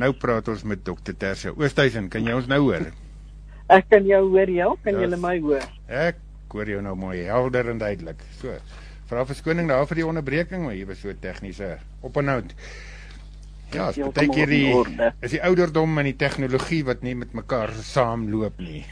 nou praat ons met Dr. Tersia Oosthuizen. Kan jy ons nou hoor? Ek kan jou hoor, ja. Kan julle my hoor? Ek hoor jou nou mooi, helder en duidelik. So, vra verskoning daar vir die onderbreking, maar hier was so tegniese openhoud. Ja, is baie keer is die ouderdom en die tegnologie wat nie met mekaar saamloop nie.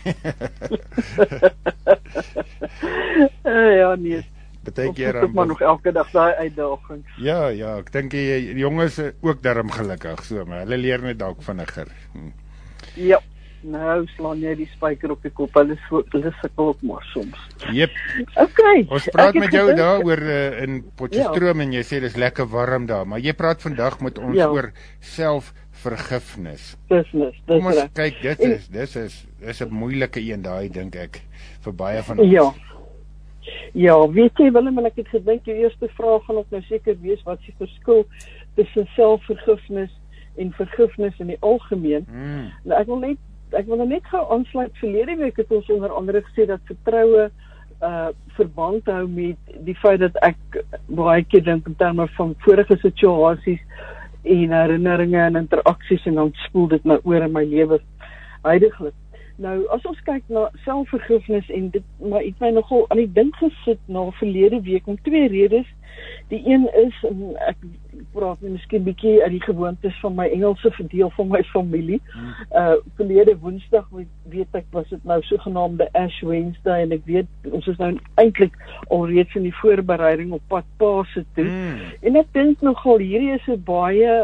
Ja, nee. Baie keer dan maar nog elke dag daai uitdagings. Ja, ek dink die jonges ook darm gelukkig so, maar hulle leer net dalk vinniger. Ja. Nou slaan jy die spyker op die kop, hulle sukkel ook maar soms. Jep. Okay. Ons praat met jou daar oor in Potchefstroom en jy sê dis lekker warm daar, maar jy praat vandag met ons oor selfvergifnis. Kom ons kyk, dis is 'n moeilike een daai dink ek vir baie van ons. Ja, weet jy Willem, en ek het gedink die eerste vraag gaan ook nou seker wees wat is die verskil tussen selfvergifnis en vergifnis in die algemeen. Nou ek wil net gou aansluit. Verlede week het ons onder andere gesê dat vertroue verband hou met die feit dat ek baie keer dink in terme van vorige situasies en herinneringe en interaksies en dan spoel dit nou oor in my lewe huidiglik. Nou, as ons kyk na selfvergifnis en dit, maar ek my nogal aan die dink gesit na verlede week om twee redes. Die een is, en ek praat miskien bietjie uit die gewoontes van my Engelse verdeel van my familie. Verlede Woensdag, weet ek, was dit nou sogenaamde Ash Wednesday en ek weet, ons is nou eintlik alreeds in die voorbereiding op pad Paase toe. En ek dink nogal, hierdie is 'n baie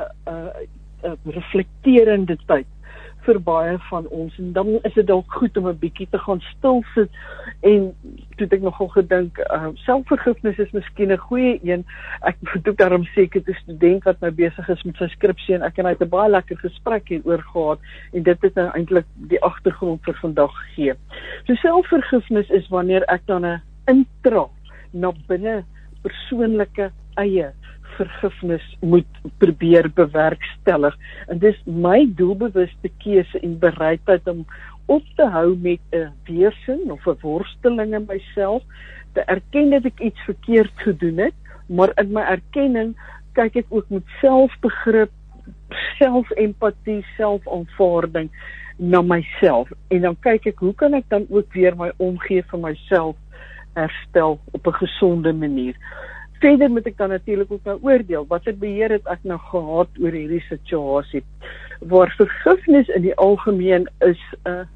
reflekterende tyd vir baie van ons, en dan is dit dalk goed om 'n bietjie te gaan stil sit, en toe het ek nogal gedink, selfvergifnis is miskien 'n goeie een. Ek bedoel daarom seker 'n student wat nou besig is met sy skripsie, en ek en hy het 'n baie lekker gesprek hieroor gehad, en dit het nou eintlik die agtergrond vir vandag gegee. So selfvergifnis is wanneer ek dan 'n intra na binne persoonlike eie vergifnis moet probeer bewerkstellig. En dis my doelbewuste keuse en bereidheid om op te hou met 'n weerstand of 'n worsteling in myself, te erken dat ek iets verkeerd gedoen het, maar in my erkenning kyk ek ook met selfbegrip, selfempatie, selfaanvaarding na myself. En dan kyk ek, hoe kan ek dan ook weer my omgee vir myself herstel op 'n gesonde manier. Verder moet ek dan natuurlik ook nou oordeel, watter beheer het ek nou gehad oor hierdie situasie, waar vergifnis in die algemeen is 'n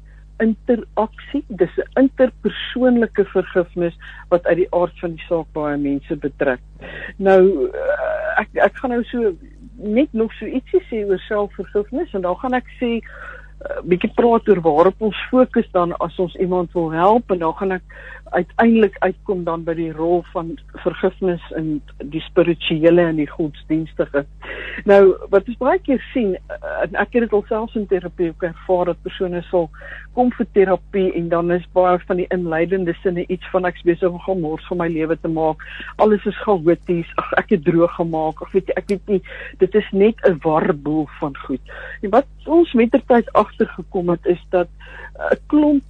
interaksie, dis 'n interpersoonlike vergifnis, wat uit die aard van die saak baie mense betrek. Nou, ek gaan nou so, net nog so ietsie sê oor selfvergifnis, en dan gaan ek sê, bietjie praat oor waarop ons fokus dan as ons iemand wil help, en dan gaan ek uiteindelik uitkom dan by die rol van vergifnis in die spirituele en die godsdienstige. Nou, wat ons baie keer sien, en ek het dit al selfs in terapie ook ervaar, dat persone sal kom vir terapie, en dan is baie van die inleidende sinne iets van ek is besig om gemors van my lewe te maak, alles is chaoties, ek het droog gemaak, ek weet nie, dit is net 'n warboel van goed. En wat ons mettertyd agtergekom het, is dat 'n klomp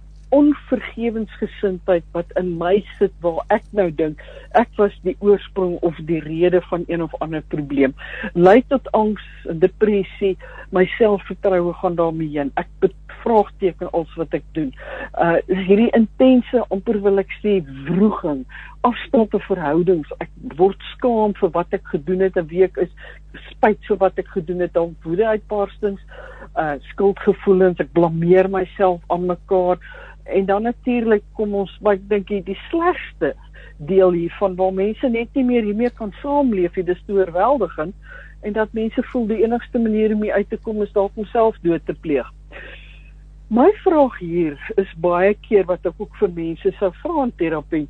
onvergewensgesindheid wat in my sit, waar ek nou dink, ek was die oorsprong of die rede van een of ander probleem, lei tot angs, depressie, my selfvertroue gaan daarmee heen, ek bevraagteken alles wat ek doen, hierdie intense, amper wil ek sê, wroging, afstande verhoudings, ek word skaam vir wat ek gedoen het, en wie ek is, spyt vir wat ek gedoen het, dan woede uitbarstings, skuldgevoelens, ek blameer myself aan mekaar, en dan natuurlik kom ons, maar ek dink die slegste deel hiervan, waar mense net nie meer hiermee kan saamleef, dis te oorweldigend, en dat mense voel die enigste manier om hier uit te kom is dalk om selfdood te pleeg. My vraag hier is baie keer wat ek ook vir mense sou vra in terapie,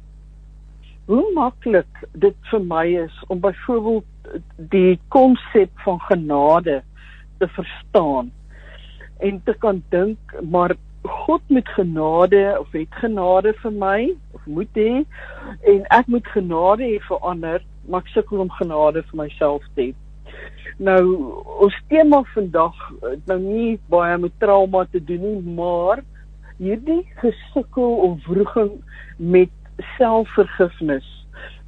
hoe maklik dit vir my is om byvoorbeeld die konsep van genade te verstaan en te kan dink, maar God met genade, of het genade vir my, of moet hê, en ek moet genade hê vir ander, maar ek sukkel om genade vir myself te hê. Nou, ons tema vandag, nou nie baie met trauma te doen nie, maar hierdie gesukkel of wroging met selfvergifnis,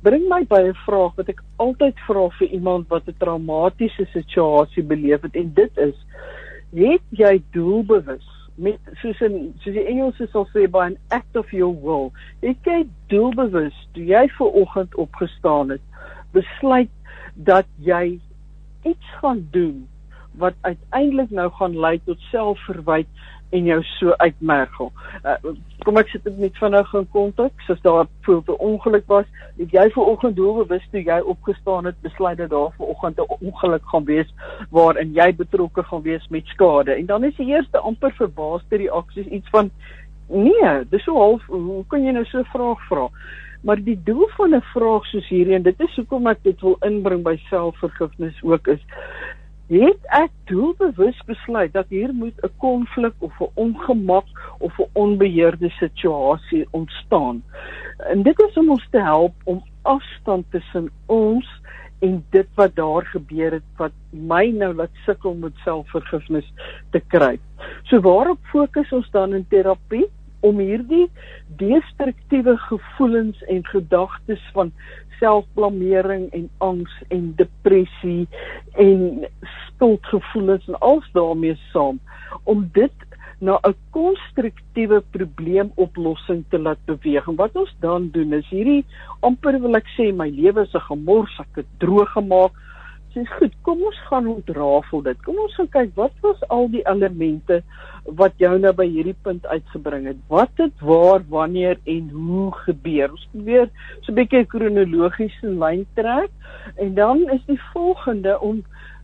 bring my by 'n vraag wat ek altyd vra vir iemand wat 'n traumatiese situasie beleef het, en dit is, het jy doelbewus, met, soos die Engelse sal sê, by an act of your will, het jy doelbewus, toe jy vanoggend opgestaan het, besluit dat jy iets gaan doen, wat uiteindelik nou gaan lei tot selfverwyte en jou so uitmergel. Kom ek sit dit net vinnig in konteks, as daar bijvoorbeeld 'n ongeluk was, het jy vanoggend doelbewus toe jy opgestaan het, besluit dat daar vanoggend 'n ongeluk gaan wees, waarin jy betrokke gaan wees met skade. En dan is die eerste amper verbaasde reaksies iets van, nee, dis so half, hoe kan jy nou so 'n vraag vra? Maar die doel van 'n vraag soos hierdie, en dit is hoekom ek dit wil inbring by selfvergifnis ook, is, het ek doelbewus besluit dat hier moet 'n konflik of 'n ongemak of 'n onbeheerde situasie ontstaan. En dit is om ons te help om afstand tussen ons en dit wat daar gebeur het, wat my nou laat sukkel met selfvergifnis te kry. So waarop fokus ons dan in terapie? Om hierdie destruktiewe gevoelens en gedagtes van selfblamering en angs en depressie en skuldgevoelens en alles daarmee saam, om dit na 'n konstruktiewe probleemoplossing te laat beweeg. En wat ons dan doen is hierdie, amper wil ek sê, my lewe is 'n gemors, ek het droog gemaak. Sê goed, kom ons gaan ontrafel dit. Kom ons gaan kyk, wat was al die elemente wat jou nou by hierdie punt uitgebring het? Wat het waar, wanneer en hoe gebeur? Ons probeer so 'n bietjie 'n kronologiese lyn trek, en dan is die volgende om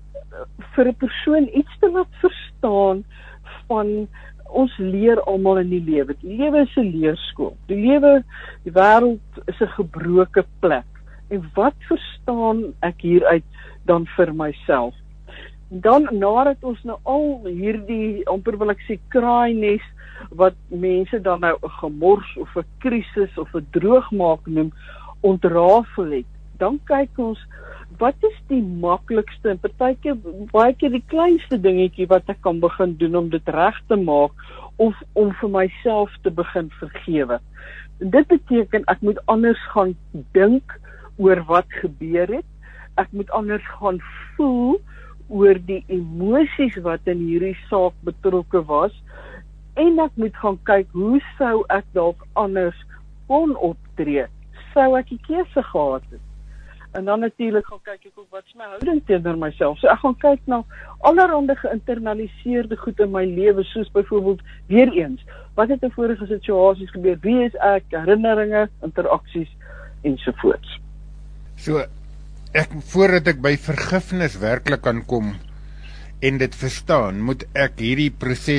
vir 'n persoon iets te laat verstaan van, ons leer almal in die lewe. Die lewe is 'n leerskool. Die wêreld is 'n gebroke plek. En wat verstaan ek hieruit dan vir myself? Dan, nadat ons nou al hierdie, amper wil ek sê, kraaines, wat mense dan nou 'n gemors of 'n krisis of 'n droogmaak noem, ontrafel het, dan kyk ons, wat is die maklikste, en partykeer, baie keer die kleinste dingetjie wat ek kan begin doen om dit reg te maak, of om vir myself te begin vergewe. En dit beteken, ek moet anders gaan dink oor wat gebeur het, ek moet anders gaan voel oor die emosies wat in hierdie saak betrokke was, en ek moet gaan kyk, hoe sou ek dalk anders kon optree, sou ek die keuse gehad het. En dan natuurlik gaan kyk ek ook, wat is my houding teenoor myself. So ek gaan kyk na allerhande geïnternaliseerde goed in my lewe, soos byvoorbeeld, weer eens, wat het in vorige situasies gebeur, wie is ek, herinneringe, interaksies, ensovoorts. So, voordat ek by vergifnis werklik kan kom en dit verstaan, moet ek hierdie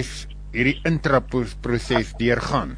intraproses deurgaan.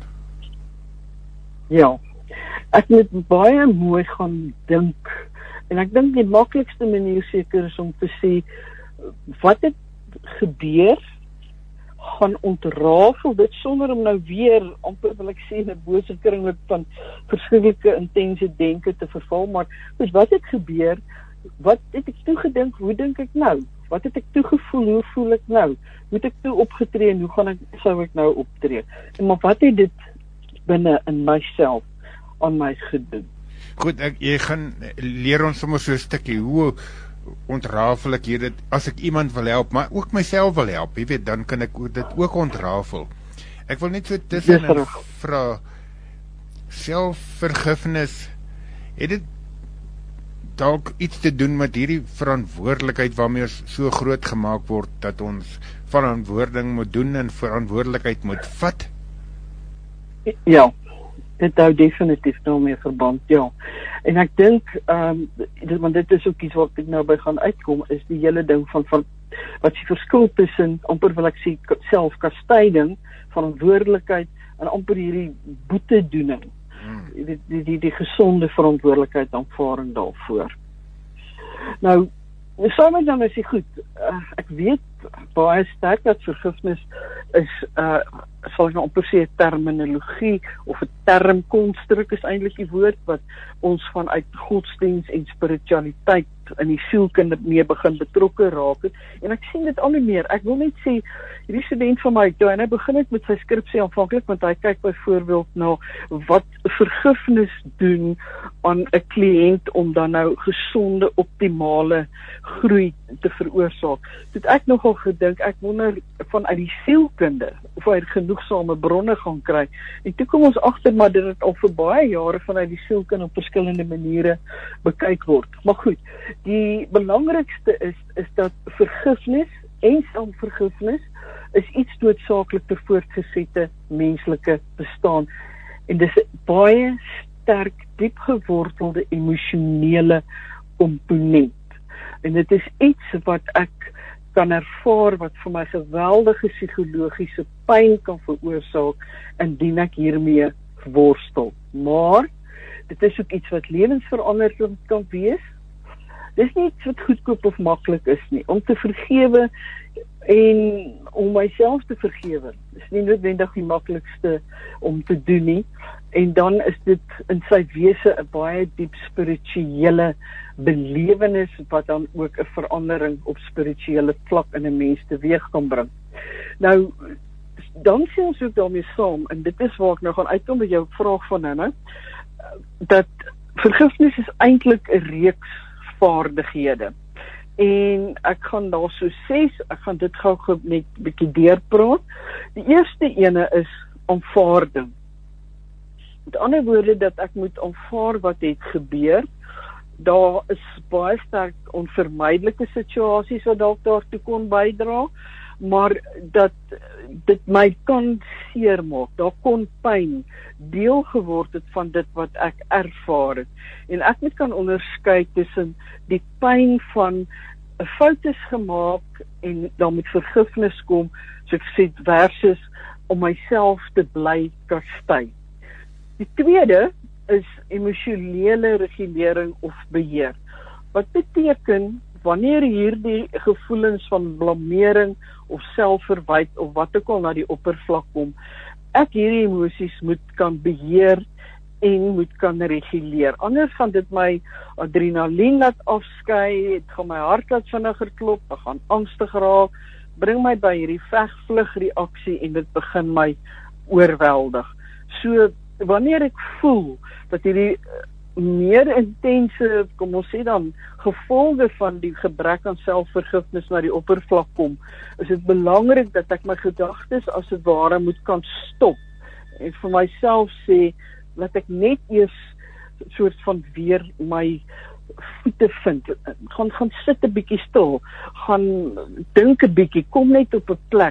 Ja, ek moet baie mooi gaan dink, en ek dink die maklikste manier seker is om te sê, wat het gebeur, gaan ontrafel dit sonder om nou weer, amper wil ek sê, 'n bose kringloop van verskillike intense denke te verval, maar dus wat het gebeur, wat het ek toegedink, hoe dink ek nou, wat het ek toegevoel, hoe voel ek nou, hoe het ek toe opgetree, en hoe sou ek nou optree, en maar wat het dit binne in myself aan my gedoen. Goed, jy gaan leer ons sommer so 'n stukkie, hoe ontrafel ek hier dit, as ek iemand wil help, maar ook myself wil help, jy weet, dan kan ek dit ook ontrafel. Ek wil net so tussenin vra, selfvergifnis, het dit dalk iets te doen met hierdie verantwoordelikheid waarmee ons so groot gemaak word, dat ons verantwoording moet doen en verantwoordelikheid moet vat? Ja, dit hou definitief nou mee verband, ja. En ek dink, want dit is ook iets wat ek nou by gaan uitkom, is die hele ding van wat die verskil tussen, amper wil ek sê, selfkastyding, verantwoordelikheid, en amper hierdie boetedoening. Die gesonde verantwoordelikheid aanvaring daarvoor. Nou, saam met dan is die goed, ek weet baie sterk dat vergifnis is, sal ek nou amper sê, terminologie, of 'n termkonstruk is eintlik die woord, wat ons vanuit godsdienst en spiritualiteit in die sielkunde mee begin betrokke raak het, en ek sien dit al hoe meer. Ek wil net sê, hierdie student van my, toe hy begin het met sy skripsie aanvanklik, want hy kyk byvoorbeeld na wat vergifnis doen aan 'n kliënt om dan nou gesonde, optimale groei te veroorsaak. Toe het ek nogal gedink, ek wonder vanuit die sielkunde, of hy genoegsame bronne gaan kry, en toe kom ons agter, maar dit het al vir baie jare vanuit die sielkunde op verskillende maniere bekyk word. Maar goed, die belangrikste is dat vergifnis en selfvergifnis is iets noodsaaklik vir voortgesette menslike bestaan. En dis 'n baie sterk, diep gewortelde emosionele komponent. En dit is iets wat ek kan ervaar wat vir my geweldige psigologiese pyn kan veroorsaak indien ek hiermee worstel. Maar dit is ook iets wat lewensveranderend kan wees. Dis nie iets wat goedkoop of maklik is nie. Om te vergewe en om myself te vergewe is nie noodwendig die maklikste om te doen nie. En dan is dit in sy wese 'n baie diep spirituele belewenis wat dan ook 'n verandering op spirituele vlak in 'n mens teweeg kan bring. Nou, dan sê ons ook daarmee saam, en dit is waar ek nou gaan uitkom by jou vraag van nou, dat vergifnis is eintlik 'n reeks vaardighede. En ek gaan daar so sê, ek gaan dit gou net 'n bietjie deurpraat. Die eerste ene is aanvaarding. Met ander woorde, dat ek moet aanvaar wat het gebeur. Daar is baie sterk onvermydelike situasies wat dalk daartoe kon bydra, maar dat dit my kan seermaak, daar kon pyn deel geword het van dit wat ek ervaar het. En ek moet kan onderskei tussen die pyn van 'n fout is gemaak en dan moet vergifnis kom, so ek sê versus om myself te bly kastei. Die tweede is emosionele regulering of beheer. Wat beteken wanneer hierdie gevoelens van blamering of selfverwyd of wat ook al na die oppervlak kom, ek hierdie emosies moet kan beheer en moet kan reguleer. Anders gaan dit my adrenalien laat afskei, dit gaan my hart laat vinniger klop, ek gaan angstig raak, bring my by hierdie veg-vlug reaksie en dit begin my oorweldig. So wanneer ek voel dat hierdie meer intense, kom ons sê dan, gevolge van die gebrek aan selfvergifnis na die oppervlak kom, is dit belangrik dat ek my gedagtes as het ware moet kan stop en vir myself sê, dat ek net eers soort van weer my voete vind, gaan sit 'n bietjie stil, gaan dink 'n bietjie, kom net op 'n plek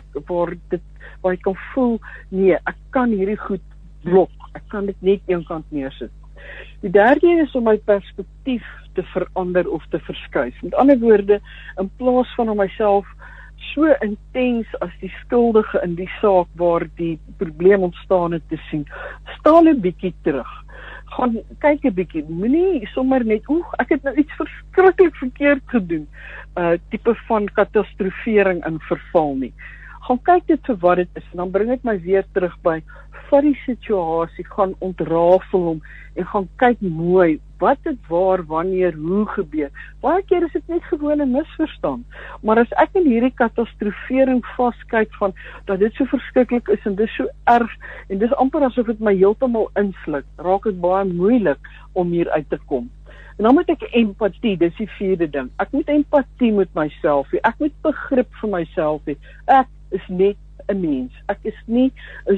waar ek kan voel, nee, ek kan hierdie goed blok, ek kan dit net eenkant neersit. Die derde is om my perspektief te verander of te verskuif. Met ander woorde, in plaas van om myself so intens as die skuldige in die saak waar die probleem ontstaan het te sien, staan 'n bietjie terug. Gaan kyk 'n bietjie, moenie sommer net, ek het nou iets verskriklik verkeerd gedoen, tipe van katastrofering in verval nie. Gaan kyk dit vir wat dit is, en dan bring dit my weer terug by, vat die situasie, gaan ontrafel hom, en gaan kyk mooi, wat het waar, wanneer, hoe gebeur. Baie keer is dit net gewoon 'n misverstand, maar as ek in hierdie katastrofering vaskyk van, dat dit so verskriklik is, en dit is so erg, en dit is amper asof dit my heeltemal insluk, raak dit baie moeilik om hier uit te kom. En dan moet ek empatie, dis die vierde ding. Ek moet empatie met myself hê, ek moet begrip vir myself hê. Ek is net 'n mens. Ek is nie 'n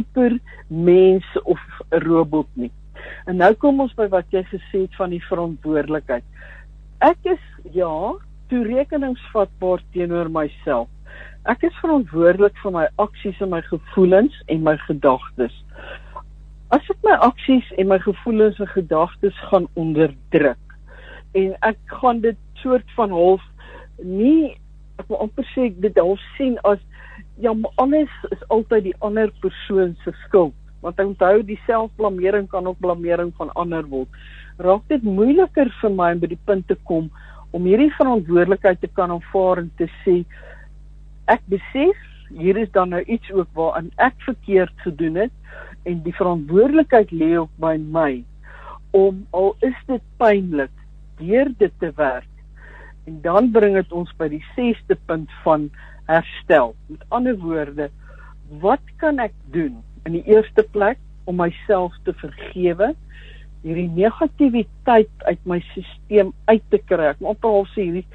supermens of 'n robot nie. En nou kom ons by wat jy gesê het van die verantwoordelikheid. Ek is, toerekeningsvatbaar teenoor myself. Ek is verantwoordelik vir my aksies en my gevoelens en my gedagtes. As ek my aksies en my gevoelens en gedagtes gaan onderdruk, en ek gaan dit soort van half, ek wil amper sê, dit half sien as, maar alles is altyd die ander persoon se skuld. Want onthou, die selfblamering kan ook blamering van ander word. Raak dit moeiliker vir my om by die punt te kom, om hierdie verantwoordelikheid te kan aanvaar en te sê, ek besef, hier is dan nou iets ook waarin ek verkeerd gedoen het, en die verantwoordelikheid lê op by my, om, al is dit pynlik, deur dit te werk, En dan bring dit ons by die 6de punt van herstel. Met ander woorde, wat kan ek doen in die eerste plek om myself te vergewe, hierdie negativiteit uit my sisteem uit te kry. Ek moet amper al sê hierdie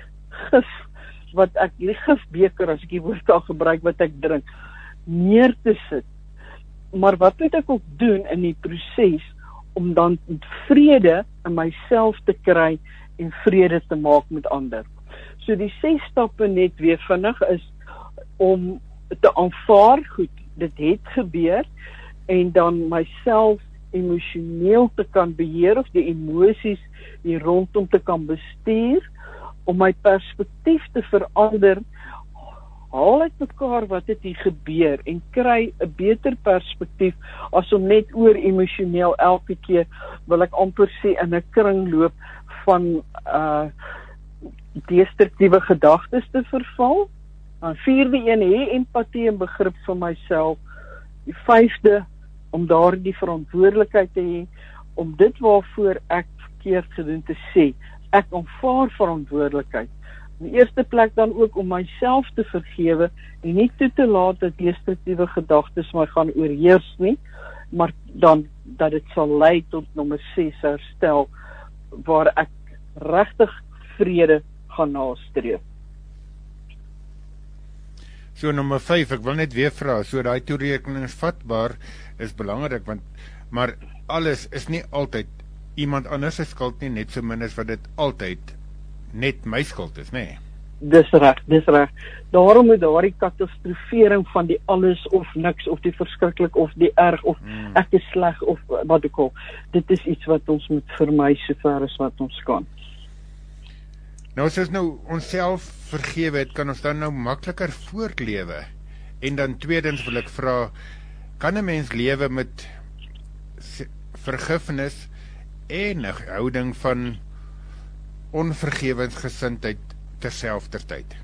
gifbeker, as ek die woord al gebruik wat ek drink, neer te sit. Maar wat moet ek ook doen in die proses om dan vrede in myself te kry en vrede te maak met ander? So die 6 stappe net weer vinnig is om te aanvaar, goed, dit het gebeur, en dan myself emosioneel te kan beheer, of die emosies hier rondom te kan bestuur, om my perspektief te verander, haal uit mekaar wat het hier gebeur, en kry 'n beter perspektief, as om net oor emosioneel elke keer, wil ek amper sê, in 'n kringloop van destruktiewe gedagtes te verval. Dan 4de een, hê empatie en begrip vir myself. Die 5de, om daardie verantwoordelikheid te hê, om dit waarvoor ek verkeerd gedoen te sê, ek aanvaar verantwoordelikheid. In die eerste plek dan ook om myself te vergewe, en nie toe te laat dat destruktiewe gedagtes my gaan oorheers nie, maar dan dat dit sal lei tot nommer 6 herstel, waar ek regtig vrede gaan nastreef. So nommer 5, ek wil net weer vra, so daai toerekeningsvatbaar is belangrik, maar alles is nie altyd iemand anders se skuld nie, net so min as wat dit altyd net my skuld is, nê? Dis reg. Daarom moet daardie katastrofering van die alles of niks, of die verskriklik, of die erg, of ek is sleg, of wat ook al, dit is iets wat ons moet vermy so ver as wat ons kan. Nou as ons nou onsself vergewe het, kan ons dan nou makliker voortlewe. En dan tweedens wil ek vra, kan 'n mens lewe met vergifnis en 'n houding van onvergewensgesindheid terselfderttyd?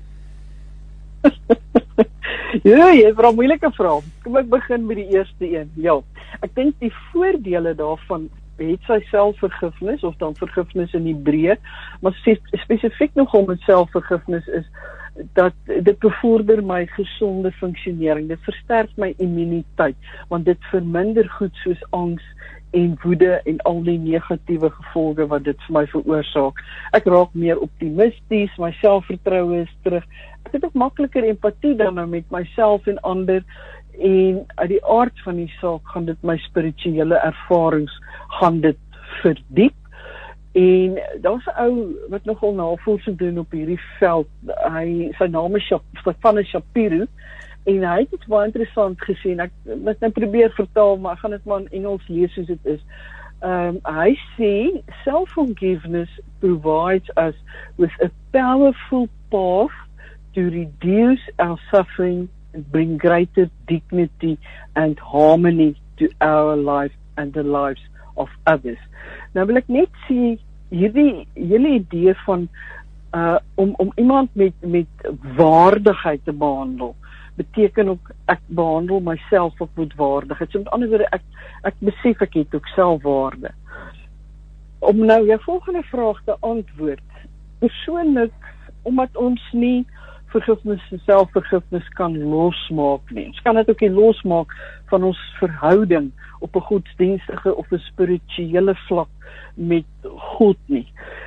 Ja, jy vra moeilike vrae. Kom ek begin met die eerste een. Ja, ek dink die voordele daarvan, het sy selfvergifnis, of dan vergifnis in Hebreë, maar spesifiek nogal met selfvergifnis is, dat dit bevorder my gesonde funksionering, dit versterk my immuniteit, want dit verminder goed soos angs en woede en al die negatiewe gevolge wat dit vir my veroorsaak. Ek raak meer optimisties, my selfvertroue is terug, ek het ook makliker empatie dan nou met myself en ander, en uit die aard van die saak gaan dit my spirituele ervarings gaan dit verdiep. En daar's 'n ou wat nogal navorsing doen op hierdie veld. Sy naam is Stefan Shapiro, en hy het iets baie interessant gesien. Ek moet nou probeer vertaal, maar ek gaan dit maar in Engels lees soos dit is. Hy sê self-forgiveness provides us with a powerful path to reduce our suffering and bring greater dignity and harmony to our life and the lives of others. Nou wil ek net sê, hierdie hele idee van om iemand met waardigheid te behandel, beteken ook ek behandel myself ook met waardigheid. So met ander woorde, ek besef ek het ook selfwaarde. Om nou jou volgende vraag te antwoord, persoonlik, omdat ons nie vergifnis en selfvergifnis kan losmaak nie. Ons kan dit ook nie losmaak van ons verhouding op 'n godsdienstige of 'n spirituele vlak met God nie.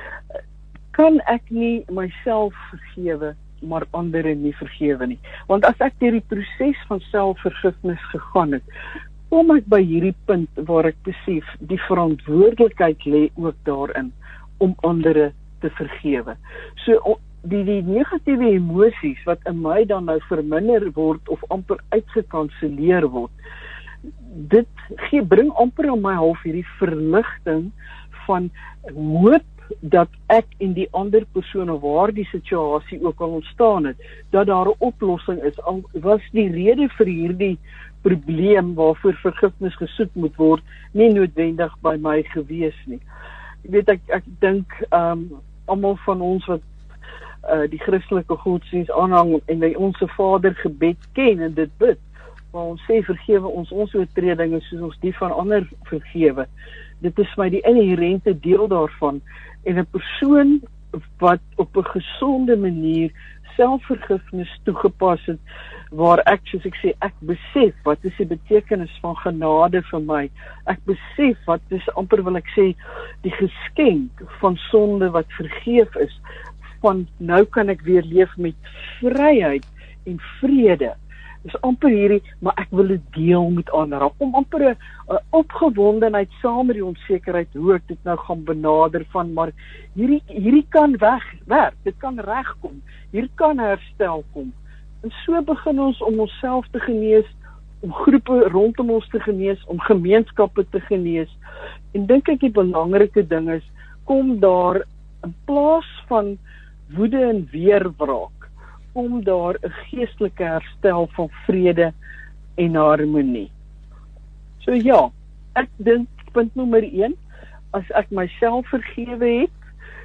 Kan ek nie myself vergewe, maar ander nie vergewe nie. Want as ek deur die proses van selfvergifnis gegaan het, kom ek by hierdie punt waar ek besef, die verantwoordelikheid lê ook daarin om ander te vergewe. So die negatiewe emosies wat in my dan nou verminder word of amper uitgekanselleer word, dit bring amper aan my half hierdie verligting van hoop dat ek en die ander persone waar die situasie ook al ontstaan het, dat daar 'n oplossing is. Al was die rede vir hierdie probleem waarvoor vergifnis gesoek moet word nie noodwendig by my gewees nie. Jy weet, ek dink almal van ons wat die Christelike godsdienst aanhang en by Onse Vader gebed ken en dit bid, waar ons sê vergewe ons oortredinge soos ons die van ander vergewe. Dit is my die inherente deel daarvan, en 'n persoon wat op 'n gesonde manier selfvergifnis toegepas het, waar ek, soos ek sê, ek besef wat is die betekenis van genade vir my. Ek besef wat is amper wil ek sê die geskenk van sonde wat vergeef is, van nou kan ek weer leef met vryheid en vrede. Dis amper hierdie, maar ek wil dit deel met ander, om amper 'n opgewondenheid saam met die onsekerheid, hoe ek dit nou gaan benader van, maar hierdie kan werk, dit kan regkom, hier kan herstel kom. En so begin ons om onsself te genees, om groepe rondom ons te genees, om gemeenskappe te genees. En dink ek die belangrike ding is, kom daar in plaas van woede en weerwraak, kom daar 'n geestelike herstel van vrede en harmonie. So ja, ek dink punt nommer 1, as ek myself vergewe het,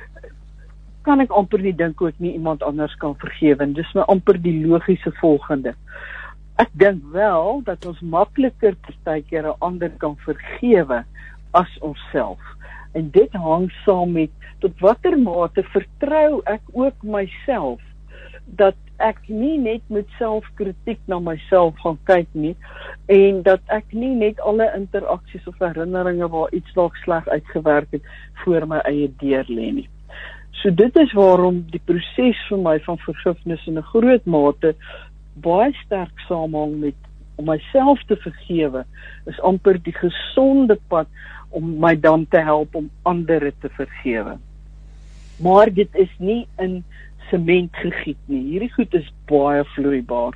kan ek amper nie dink hoe ek nie iemand anders kan vergewe. En dis my amper die logiese volgende. Ek dink wel dat ons makliker partykeer 'n ander kan vergewe as onsself. En dit hang saam met tot watter mate vertrou ek ook myself, dat ek nie net met selfkritiek na myself gaan kyk nie, en dat ek nie net alle interaksies of herinneringe waar iets dalk sleg uitgewerk het, voor my eie deur lê nie. So dit is waarom die proses vir my van vergifnis in 'n groot mate baie sterk saamhang met om myself te vergewe, is amper die gesonde pad om my dan te help om ander te vergewe. Maar dit is nie in sement gegiet nie. Hierdie goed is baie vloeibaar.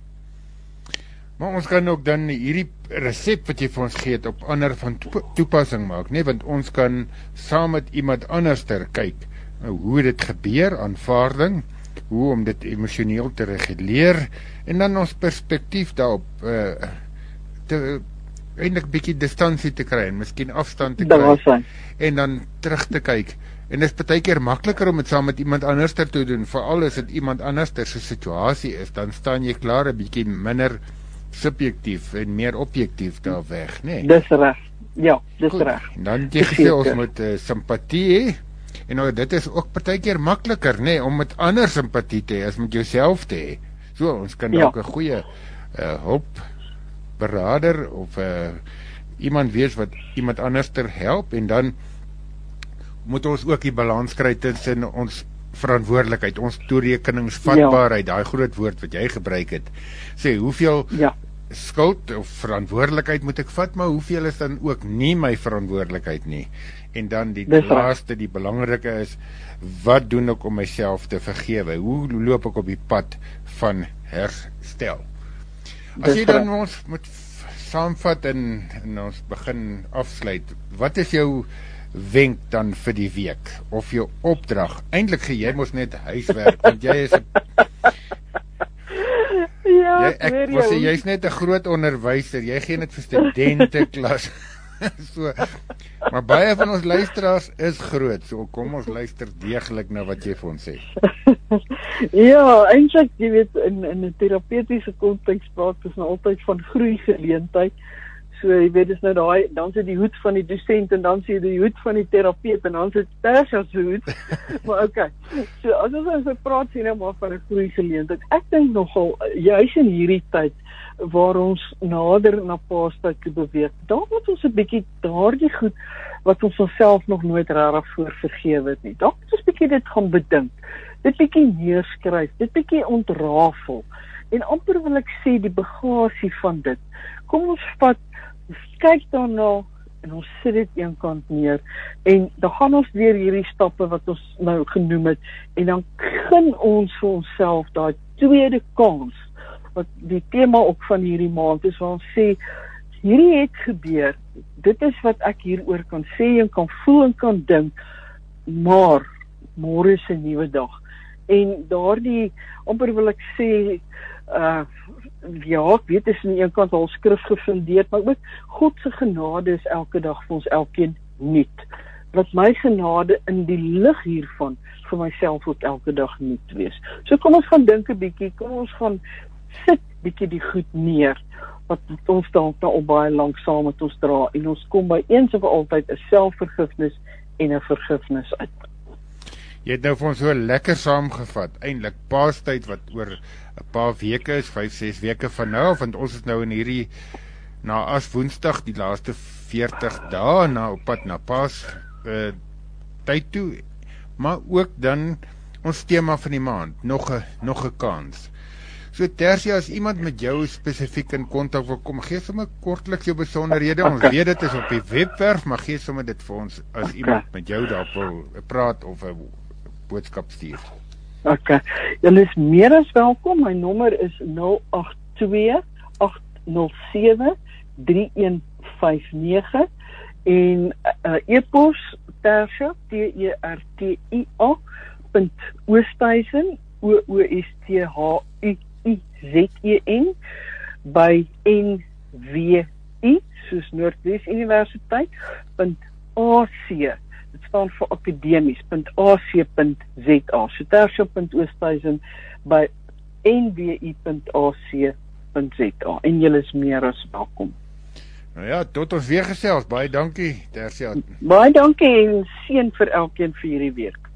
Maar ons kan ook dan hierdie resep wat jy vir ons gee op ander van toepassing maak, nee, want ons kan saam met iemand anders kyk hoe dit gebeur, aanvaarding, hoe om dit emosioneel te reguleer, en dan ons perspektief daarop eintlik bietjie distansie te kry en miskien afstand te kry en dan terug te kyk. En dit is partykeer makliker om dit saam met iemand anders te doen, veral as dit iemand anders se situasie is, dan staan jy klaar 'n bietjie minder subjektief en meer objektief daar weg, né? Dis reg. Ja, dis reg. En dan jy gesê ons moet simpatie hê. En nou dit is ook partykeer makliker, né, om met ander simpatie te hê as met jouself te hê. So ons kan ook 'n goeie hulpberader of iemand wees wat iemand anders help, en dan moet ons ook die balans kry tussen ons verantwoordelikheid, ons toerekeningsvatbaarheid, daai groot woord wat jy gebruik het. Sê, hoeveel skuld of verantwoordelikheid moet ek vat, maar hoeveel is dan ook nie my verantwoordelikheid nie? En dan die laaste, die belangrike is, wat doen ek om myself te vergewe? Hoe loop ek op die pad van herstel? As jy dan ons moet saamvat en ons begin afsluit, wat is jou wenk dan vir die week, of jou opdrag? Eintlik gee jy mos net huiswerk, want jy is jy's net 'n groot onderwyser, jy gee net vir studente klas. So, maar baie van ons luisteraars is groot, so kom ons luister deeglik na wat jy vir ons sê. Ja, eintlik, jy weet, in 'n terapeutiese konteks praat ons nou altyd van groeigeleentheid. So jy weet, dis nou daai, dan sit die hoed van die dosent en dan sit die hoed van die terapeut en dan sit Tersia se hoed. Maar okay. So as ons so praat sien nou maar van 'n groeigeleentheid. Ek dink nogal juis in hierdie tyd waar ons nader na Paastyd te beweeg, daar moet ons 'n bietjie daardie goed wat ons onsself nog nooit regtig voor vergewe het nie. Daar moet ons bietjie dit gaan bedink. Dit bietjie neerskryf, dit bietjie ontrafel. En amper wil ek sê die bagasie van dit. Kom ons kyk daarna en ons sit dit eenkant neer en dan gaan ons deur hierdie stappe wat ons nou genoem het en dan gun ons vir onsself daai tweede kans wat die tema ook van hierdie maand is, waar ons sê hierdie het gebeur, dit is wat ek hieroor kan sê en kan voel en kan dink, maar môre is 'n nuwe dag en daardie amper wil ek sê ja, ek weet, is aan die een kant al skrif gefundeer, maar ook God se genade is elke dag vir ons elkeen nuut. Laat my genade in die lig hiervan vir myself ook elke dag nuut wees. So kom ons gaan dink 'n bietjie, kom ons gaan sit bietjie die goed neer, wat ons dalk nou al baie lank saam met ons dra, en ons kom by eens of altyd 'n selfvergifnis en 'n vergifnis uit. Jy het nou vir ons so lekker saamgevat, eintlik Paastyd wat oor 'n paar weke is, 5-6 weke van nou, want ons is nou in hierdie na as Woensdag die laaste 40 dae na op pad na Paas tyd toe, maar ook dan ons tema van die maand, nog 'n kans. So Tersia, as iemand met jou spesifiek in kontak wil kom, gee sommer kortliks jou besonderhede. Ons weet dit is op die webwerf, maar gee sommer dit vir ons as iemand met jou daar wil praat of 'n boodskap stuur. Julle is meer as welkom. My nommer is 082-807-3159 en e-pos Tersia, tertia.oosthuizen OOSTHUIZEN by NWU soos Noordwes Universiteit .ac. Dit staan vir akademies.ac.za. So Tersia.oosthuizen by NWU.ac.za. En julle is meer as welkom. Nou ja, tot ons weer gesels. Baie dankie, Tersia. Baie dankie en seën vir elkeen vir hierdie week.